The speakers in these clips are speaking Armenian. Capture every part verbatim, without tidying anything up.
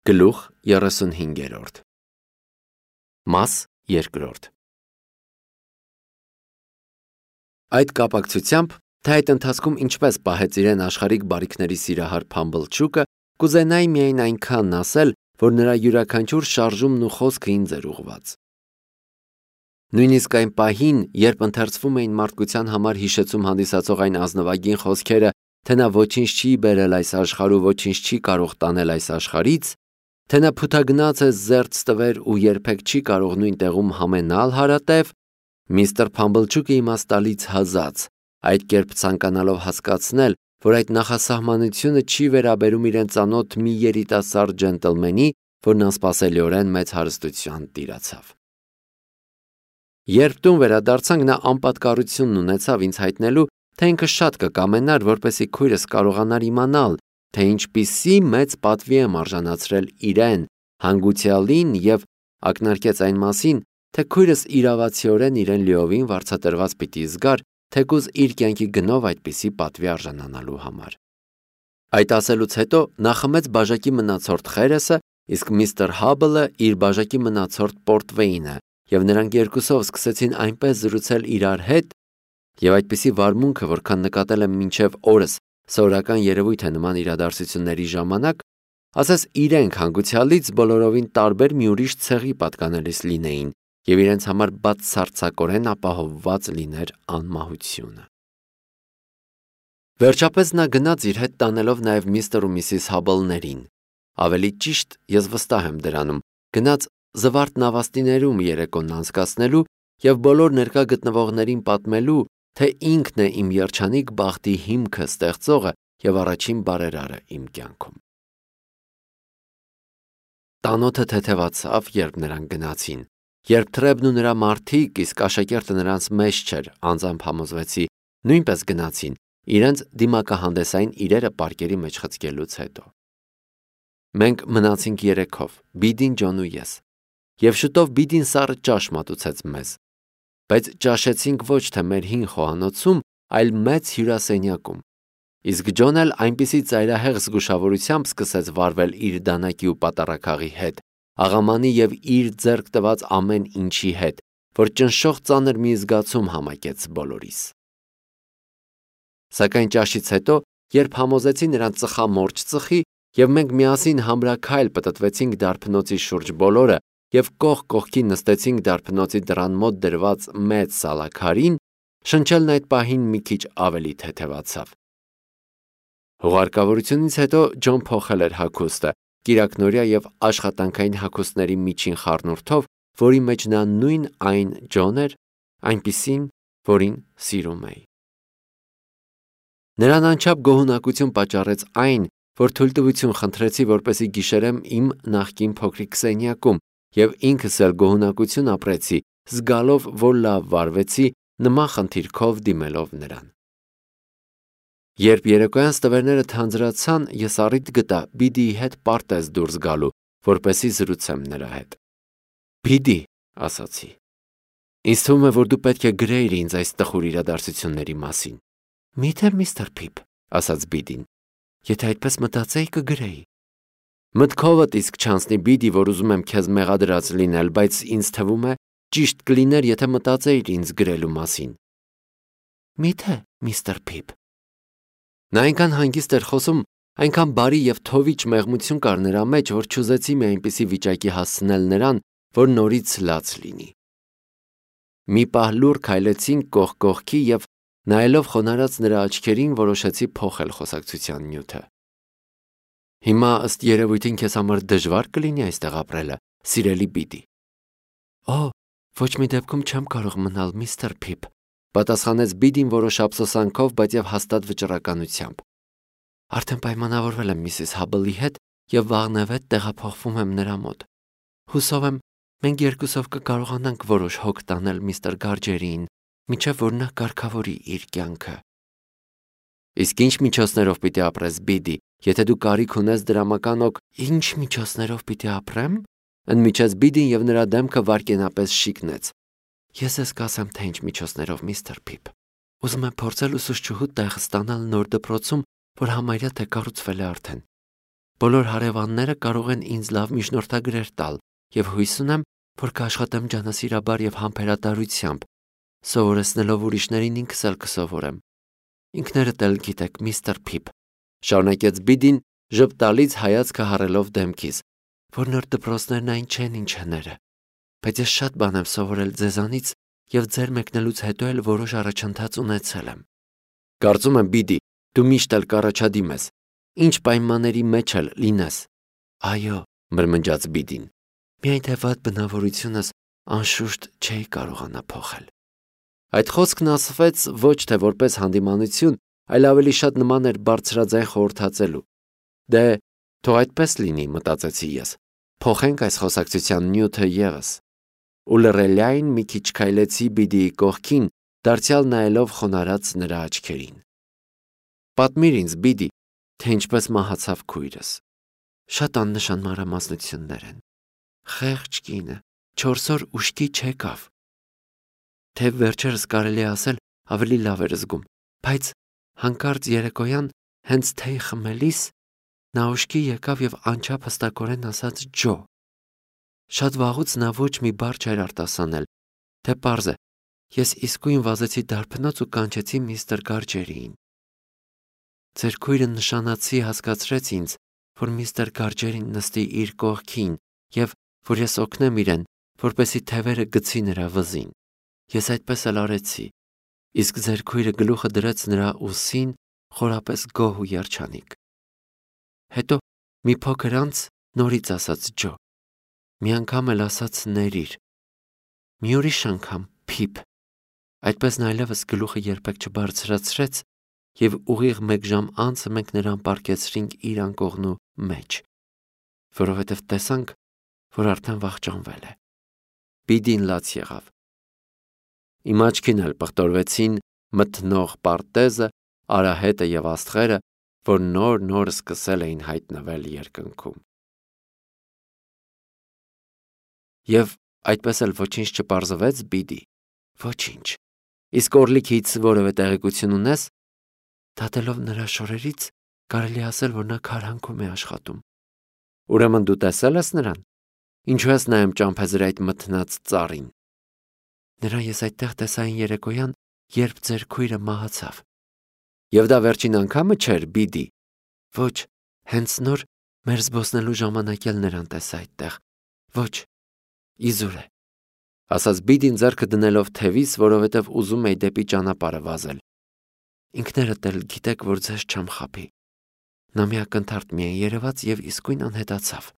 Գլուխ երեսունհինգերորդ Մաս երկրորդ Այդ կապակցությամբ, թե այդ ընթացքում ինչպես պահեց իրեն աշխարհիկ բարիքների սիրահար Փամբլչուկը, կուզենայի միայն այնքանն ասել, որ նրա յուրաքանչյուր շարժումն ու խոսքը ինձ էր ուղղված։ Նույնիսկ այն պահին, երբ ընթերցվում էին մարդկության համար հիշեցում հանդիսացող այն ազնվագին խոսքերը, թե նա ոչինչ չի բերել այս աշխարհ ու ոչինչ չի կարող տանել այս աշխարհից, թե նա փութագնաց է զերծ տվեր ու երբեք չի կարող նույն տեղում համենալ հարատև, միստր Փամբլչուկը իմաստալից հազաց, այդ կերպ ցանկանալով հասկացնել, որ այդ նախասահմանությունը չի վերաբերում իրեն ծանոթ մի երիտասարդ ջենտլմենի, որն անսպասելիորեն մեծ հարստության տիրացավ։ Երբ տուն վերադարձանք, նա անպատկառությունն ունեցավ ինձ հայտնելու, թե ինքը շատ կկամենար, որպեսզի քույրս կարողանար իմանալ, թե ինչպիսի մեծ պատվի եմ արժանացրել իրեն, հանգուցյալին և ակնարկեց այն մասին, թե քույրս իրավացիորեն իրեն լիովին վարձատրված պիտի զգար, թեկուզ իր կյանքի գնով այդպիսի պատվի արժանանալու համար։ Այդ ասելուց հետո նա խմեց բաժակի մնացորդ խերեսը, իսկ միստր Հաբլը իր բաժակի մնացորդ պորտվեինը, և նրանք երկուսով սկսեցին այնպես զրուցել իրար հետ, և այդպիսի վարմունքը, որքան նկատել եմ մինչև օրս սովորական երևույթ է նման իրադարձությունների ժամանակ, ասես իրենք հանգուցյալից բոլորովին տարբեր մի ուրիշ ցեղի պատկանելիս լինեին, և իրենց համար բացարձակորեն ապահովված լիներ անմահությունը։ Վերջապես նա գնաց իր հետ տանելով նաև միստր ու միսիս Հաբլներին, ավելի ճիշտ, ես վստահ եմ դրանում, գնաց զվարթ նավաստիներում երեկոն անցկացնելու և բոլոր ներկա գտնվողներին պատմելու, թե ինքն է իմ երջանիկ բախտի հիմքը ստեղծողը և առաջին բարերարը իմ կյանքում։ Տանոթը թեթևացավ, երբ նրանք գնացին, երբ Թրեբն ու նրա մարդիկ, իսկ աշակերտը նրանց մեջ չէր, անձամբ համոզվեցի, նույնպես գնացին, իրենց դիմակահանդեսային իրերը պարկերի մեջ խցկելուց հետո։ Մենք մնացինք երեքով, Բիդին, Ջոն ու ես, և շուտով Բիդին սառը ճաշ մատուցեց մեզ, բայց ճաշեցինք ոչ թե մեր հին խոհանոցում, այլ մեծ հյուրասենյակում, իսկ Ջոնն էլ այնպիսի ծայրահեղ զգուշավորությամբ սկսեց վարվել իր դանակի ու պատառաքաղի հետ, աղամանի և իր ձեռք տված ամեն ինչի հետ, որ ճնշող ծանր մի զգացում համակեց բոլորիս։ Սակայն ճաշից հետո, երբ համոզեցի նրան ծխամորճ ծխի, և մենք միասին համրաքայլ պտտվեցինք դարբնոցի շուրջ բոլորը և կողք կողքի նստեցինք դարբնոցի դռան մոտ դրված մեծ սալաքարին, շնչելն այդ պահին մի քիչ ավելի թեթևացավ։ Հուղարկավորությունից հետո Ջոն փոխել էր հագուստը, կիրակնօրյա և աշխատանքային հագուստների միջին խառնուրդով, որի մեջ նա նույն այն Ջոնն էր, այնպիսին, որին սիրում էի։ Նրան անչափ գոհունակություն պատճառեց այն, որ թույլտվություն խնդրեցի, որպեսզի գիշերեմ իմ նախկին փոքրիկ սենյակում, և ինքս էլ գոհունակություն ապրեցի, զգալով, որ լավ վարվեցի, նման խնդիրքով դիմելով նրան։ Երբ երեկոյան ստվերները թանձրացան, ես առիթ գտա Բիդիի հետ պարտեզ դուրս գալու, որպեսզի զրուցեմ նրա հետ։ Բիդի, ասացի, ինձ թվում է, որ դու պետք է գրեիր ինձ այս տխուր իրադարձությունների մասին։ Միթե միստր Փիփ, ասաց Բիդին, եթե այդպես մտածեի, կգրեի։ Մտքովդ իսկ չանցնի, Բիդի, որ ուզում եմ քեզ մեղադրած լինել, բայց ինձ թվում է, ճիշտ կլիներ, եթե մտածեիր ինձ գրելու մասին։ Միթե միստր Փիփ։ Նա այնքան հանգիստ էր խոսում, այնքան բարի և թովիչ մեղմություն կար նրա մեջ, որ չուզեցի մի այնպիսի վիճակի հասցնել նրան, որ նորից լաց լինի։ Մի պահ լուռ քայլեցինք կողք կողքի և նայելով խոնարհած նրա աչքերին, որոշեցի փոխել խոսակցության նյութը։ Հիմա ըստ երևույթին քեզ համար դժվար կլինի այստեղ ապրելը, սիրելի Բիդի։ Օ, ոչ մի դեպքում չեմ կարող մնալ, միստր Փիփ, պատասխանեց Բիդին որոշ ափսոսանքով, բայց և հաստատ վճռականությամբ։ Արդեն պայմանավորվել եմ միսիս Հաբլի հետ և վաղնևեթ տեղափոխվում եմ նրա մոտ։ Հուսով եմ, մենք երկուսով կկարողանանք որոշ հոգ տանել միստր Գարջերիին, մինչև որ նա կարգավորի իր կյանքը։ Իսկ ինչ միջոցներով պիտի ապրես, Բիդի, եթե դու կարիք ունես դրամական օգ։ Ինչ միջոցներով պիտի ապրեմ։ Ընդմիջեց Բիդին և նրա դեմքը վայրկենապես շիկնեց։ Ես ես կասեմ, թե ինչ միջոցներով, միստր Փիփ։ Ուզում եմ փորձել ուսուցչուհու տեղ ստանալ նոր դպրոցում, որ համարյա թե կառուցվել է արդեն։ Բոլոր հարևանները կարող են ինձ լավ միջնորդագրեր տալ եւ հույս ունեմ, որ կաշխատեմ ջանասիրաբար եւ համբերատարությամբ, սովորեցնելով ուրիշներին ինքս էլ կսովորեմ։ Ինքներդ էլ գիտեք, միստր Փիփ, շարունակեց Բիդին, ժպտալից հայացքը հառելով դեմքիս, որ նոր դպրոցներն այն չեն ինչ հները, բայց ես շատ բան եմ սովորել ձեզանից եւ ձեր մեկնելուց հետո էլ որոշ առաջընթաց ունեցել եմ։ Կարծում եմ, Բիդի, դու միշտ էլ կառաջադիմ ես, ինչ պայմանների մեջ էլ լինես։ Այո, մրմնջաց Բիդին, միայն թե վատ բնավորությունս անշուշտ չէի կարողանա փոխել։ Այդ խոսքն ասվեց ոչ թե որպես հանդիմանություն, այլ ավելի շատ նման էր բարձրաձայն խորհրդածելու։ Դե, թող այդպես լինի, մտածեցի ես։ Փոխենք այս խոսակցության նյութը ևս։ Ու լռելիայն մի քիչ քայլեցի Բիդիի կողքին, դարձյալ նայելով խոնարհած նրա աչքերին։ Պատմիր ինձ, Բիդի, թե ինչպես մահացավ քույրս։ Շատ աննշան մանրամասնություններ են։ Խեղճ կինը, չորս օր ուշքի չեկավ։ Թե վերջերս կարելի է ասել, ավելի լավ էր զգում, բայց հանկարծ երեկոյան հենց թեյ խմելիս նա ուշքի եկավ եւ անչափ հստակորեն ասաց Ջո։ Շատ վաղուց նա ոչ մի բառ չէր արտասանել, թե պարզ է, ես իսկույն վազեցի դարբնոց ու կանչեցի միստր Գարջերիին։ Ձեր քույրը նշանացի հասկացրեց ինձ, որ միստր Գարջերին նստի իր կողքին եւ որ ես օգնեմ իրեն, որպեսի թևերը գցի նրա վզին։ Ես այդպես էլ արեցի, իսկ ձեր քույրը գլուխը դրեց նրա ուսին, խորապես գոհ ու երջանիկ։ Հետո մի փոքր անց նորից ասաց Ջո։ Մի անգամ էլ ասաց ներիր։ Մի ուրիշ անգամ Փիփ։ Այդպես նա այլևս գլուխը երբեք չբարձրացրեց եւ ուղիղ մեկ ժամ անց մենք նրան պառկեցրինք իր անկողնու մեջ, որովհետեւ տեսանք, որ արդեն վախճանվել է։ Բիդին լաց եղավ։ Իմ աչքին էլ պղտորվեցին մթնող պարտեզը, արահետը եւ աստղերը, որ նոր-նոր սկսել էին հայտնվել երկնքում։ Եվ այդպես էլ ոչինչ չպարզվեց, Բիդի։ Ոչինչ։ Իսկ Օրլիքից որևէ տեղեկություն ունես։ Դատելով նրա շորերից, կարելի ասել, որ նա քարհանքում է աշխատում։ Ուրեմն դու տեսել ես նրան։ Ինչու ես նայում ճամփեզրի այդ մթնած ծառին։ Նրան ես այդտեղ տեսա այն երեկոյան, երբ ձեր քույրը մահացավ։ Եվ դա վերջին անգամը չէր, Բիդի։ Ոչ, հենց նոր մեր զբոսնելու ժամանակ էլ նրան տեսա այդտեղ։ Ոչ, իզուր է, ասաց Բիդին ձեռքը դնելով թևիս, որովհետև ուզում էի դեպի ճանապարհը վազել։ Ինքներդ էլ գիտեք, որ ձեզ չեմ խաբի։ Նա մի ակնթարթ միայն երևաց եւ իսկույն անհետացավ։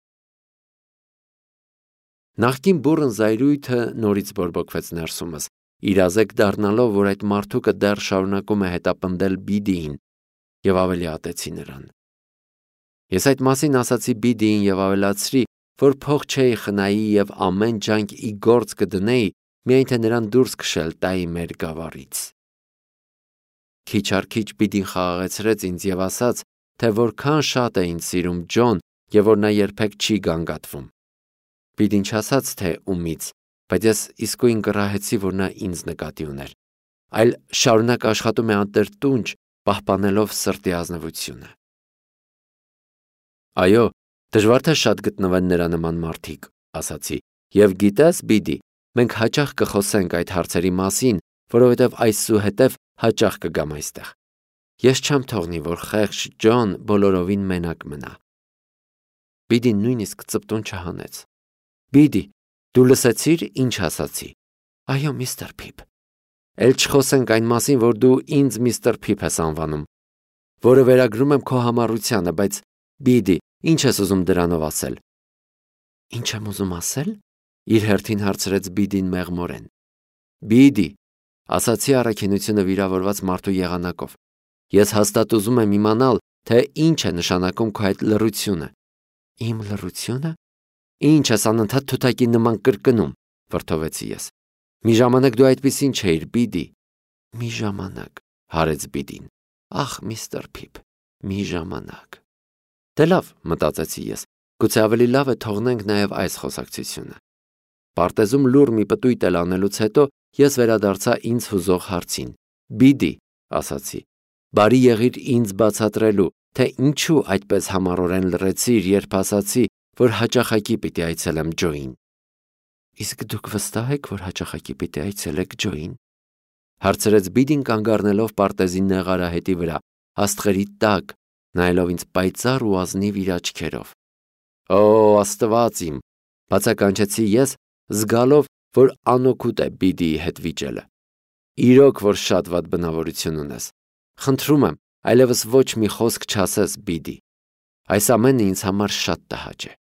Նախկին բուռն զայրույթը նորից բորբոքվեց ներսումս, իրազեկ դառնալով, որ այդ մարդուկը դեռ շարունակում է հետապնդել Բիդիին, եւ ավելի ատեցի նրան։ Ես այդ մասին ասացի Բիդիին եւ ավելացրի, որ փող չէի խնայի եւ ամեն ջանք ի գործ կդնեի, միայն թե նրան դուրս քշել տայի մեր գավառից։ Քիչ առ քիչ Բիդին խաղաղեցրեց ինձ եւ ասաց, թե որքան շատ է ինձ սիրում Ջոն եւ որ նա երբեք չի գանգատվում։ Բիդին չասաց, թե ումից, բայց ես իսկույն կռահեցի, որ նա ինձ նկատի ուներ, այլ շարունակ աշխատում է անտրտունջ, պահպանելով սրտի ազնվությունը։ Այո, դժվար թե շատ գտնվեն նրա նման մարդիկ, ասացի, եւ գիտես, Բիդի, մենք հաճախ կխոսենք այդ հարցերի մասին, որովհետեւ այսուհետեւ հաճախ կգամ այստեղ։ Ես չեմ թողնի, որ խեղճ Ջոն բոլորովին մենակ մնա։ Բիդին նույնիսկ ծպտուն չհանեց։ Բիդի, դու լսեցիր, ինչ ասացի։ Այո, միստր Փիփ։ Էլ չխոսենք այն մասին, որ դու ինձ միստր Փիփ ես անվանում, որը վերագրում եմ քո համառությանը, բայց Բիդի, ինչ ես ուզում դրանով ասել։ Ինչ եմ ուզում ասել։ Իր հերթին հարցրեց Բիդին մեղմորեն։ Բիդի, ասացի առաքինությունը վիրավորված մարդու եղանակով։ Ես հաստատ ուզում եմ իմանալ, թե ինչ է նշանակում քո այդ լռությունը։ Իմ լռությունը։ Ինչ ես անընդհատ թութակի նման կրկնում, վրդովեցի ես։ Մի ժամանակ դու այդպիսին չէիր, Բիդի։ Մի ժամանակ, հարեց Բիդին։ Ախ, միստր Փիփ, մի ժամանակ։ Դե լավ, մտածեցի ես, գուցե ավելի լավ է թողնենք նաև այս խոսակցությունը։ Պարտեզում լուռ մի պտույտ էլ անելուց հետո ես վերադարձա ինձ հուզող հարցին։ Բիդի, ասացի, բարի եղիր ինձ բացատրելու, թե ինչու այդպես համառորեն լռեցիր, երբ ասացի, որ հաճախակի պիտի այցելեմ Ջոին։ Իսկ դուք վստահ եք, որ հաճախակի պիտի այցելեք Ջոին, հարցրեց Բիդին կանգ առնելով պարտեզի նեղարահետի վրա, աստղերի տակ, նայելով ինձ պայծառ ու ազնիվ իր աչքերով։ Օ, Աստված իմ, բացականչեցի ես, զգալով, որ անօգուտ է Բիդիի հետ վիճելը։ Իրոք, որ շատ վատ բնավորություն ունես։ Խնդրում եմ, այլևս ոչ մի խոսք չասես, Բիդի։ Այս ամենը ինձ համար շատ տհաճ է։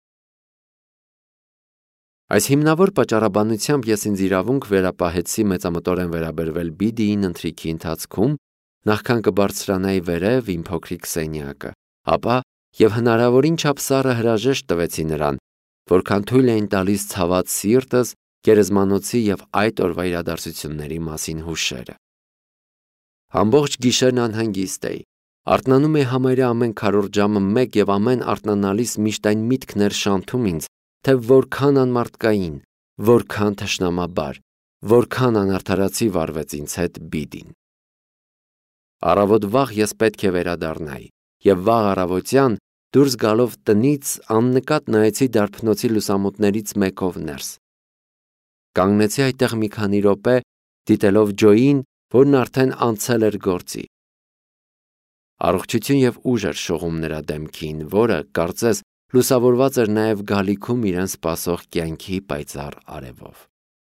Այս հիմնավոր պատճառաբանությամբ ես ինձ իրավունք վերապահեցի մեծամտորեն վերաբերվել Բիդիին ընթրիքի ընթացքում, նախքան կբարձրանայի վերև իմ փոքրիկ սենյակը, ապա եւ հնարավորին չափ սառը հրաժեշտ տվեցի նրան, որքան թույլ էին տալիս ցաված սիրտս, գերեզմանոցի եւ այդ օրվա իրադարձությունների մասին հուշերը։ Ամբողջ գիշերն անհանգիստ էի։ Արթնանում էի համարյա ամեն քառորդ ժամը մեկ եւ ամեն արթնանալիս միշտ այն միտքն էր շանթում ինձ, թե որքան անմարդկային, որքան թշնամաբար, որքան անարդարացի վարվեց ինձ հետ Բիդին։ Առավոտ վաղ ես պետք է վերադառնայի, եւ վաղ առավոտյան դուրս գալով տնից աննկատ նայեցի դարբնոցի լուսամուտներից մեկով ներս։ Կանգնեցի այդտեղ մի քանի րոպե, դիտելով Ջոյին, որն արդեն անցել էր գործի։ Առողջություն եւ ուժ էր շողում նրա դեմքին, որը, կարծես, լուսավորված էր նաեւ գալիքում իրեն սպասող կյանքի պայծառ արևով։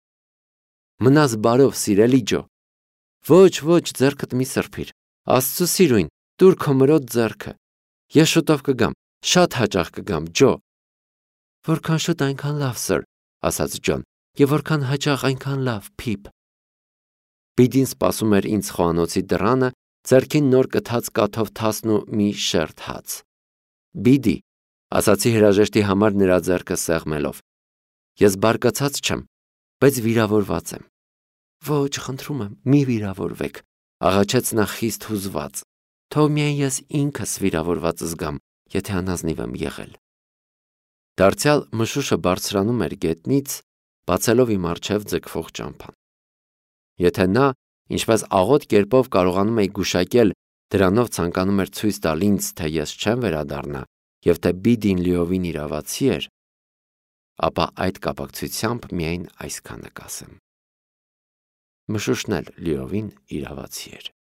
Մնաս բարով, սիրելի Ջո։ Ոչ, ոչ, ձեռքդ մի սրբիր։ Աստծո սիրուն, տուր քո մրոտ ձեռքը։ Ես շուտով կգամ, շատ հաճախ կգամ, Ջո։ Որքան շուտ այնքան լավ, սըր, ասաց Ջոն, եւ որքան հաճախ այնքան լավ, Փիփ։ Բիդին սպասում էր ինձ խոհանոցի դռանը, ձեռքին նոր կթած կաթով թասն ու մի շերտ հաց։ Բիդի, ասացի հրաժեշտի համար նրա ձեռքը սեղմելով։ Ես բարկացած չեմ, բայց վիրավորված եմ։ Ոչ, խնդրում եմ, մի վիրավորվեք, աղաչեց նա խիստ հուզված։ Թող միայն ես ինքս վիրավորված զգամ, եթե անազնիվ եմ եղել։ Դարձյալ մշուշը բարձրանում էր գետնից, բացելով իմ առջև ձգվող ճամփան։ Եթե նա, ինչպես աղոտ կերպով կարողանում էի գուշակել, դրանով ցանկանում էր ցույց տալ ինձ, թե ես չեմ վերադառնա, եւ թե Բիդին լիովին իրավացի էր, ապա այդ կապակցությամբ միայն այսքանը կասեմ. Մշուշն էլ լիովին իրավացի էր։